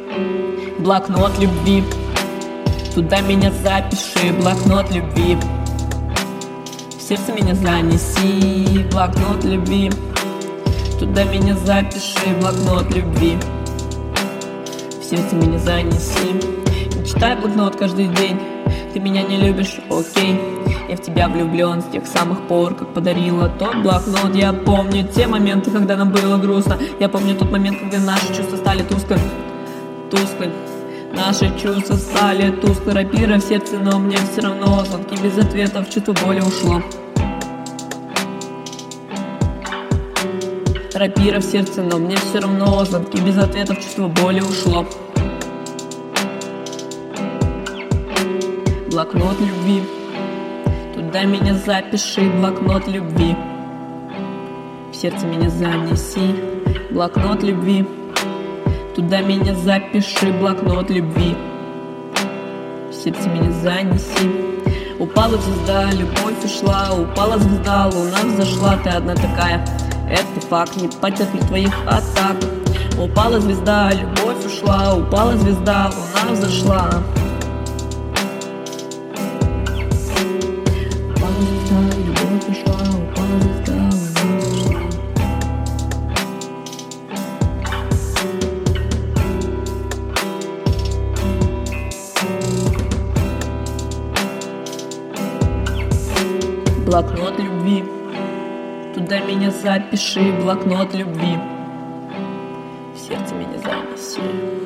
блокнот любви. Туда меня запиши, блокнот любви. В сердце меня занеси, блокнот любви. Туда меня запиши, блокнот любви. В сердце меня занеси. Не читай блокнот каждый день. Ты меня не любишь, окей. Я в тебя влюблен с тех самых пор, как подарила тот блокнот. Я помню те моменты, когда нам было грустно. Я помню тот момент, когда наши чувства стали тусклым. Наши чувства стали тускло. Рапира в сердце, но мне все равно. Звонки без ответов, чувство боли ушло. Рапира в сердце, но мне все равно. Звонки без ответов, чувство боли ушло. Блокнот любви. Туда меня запиши, блокнот любви. В сердце меня занеси, блокнот любви. Туда меня запиши, блокнот любви. В сердце меня занеси. Упала звезда, любовь ушла. Упала звезда, луна взошла. Ты одна такая, это факт, не потерплю твоих атак. Упала звезда, любовь ушла. Упала звезда, луна взошла. Любовь ушла, упала звезда, луна взошла. Блокнот любви. Туда меня запиши, блокнот любви. В сердце меня занеси.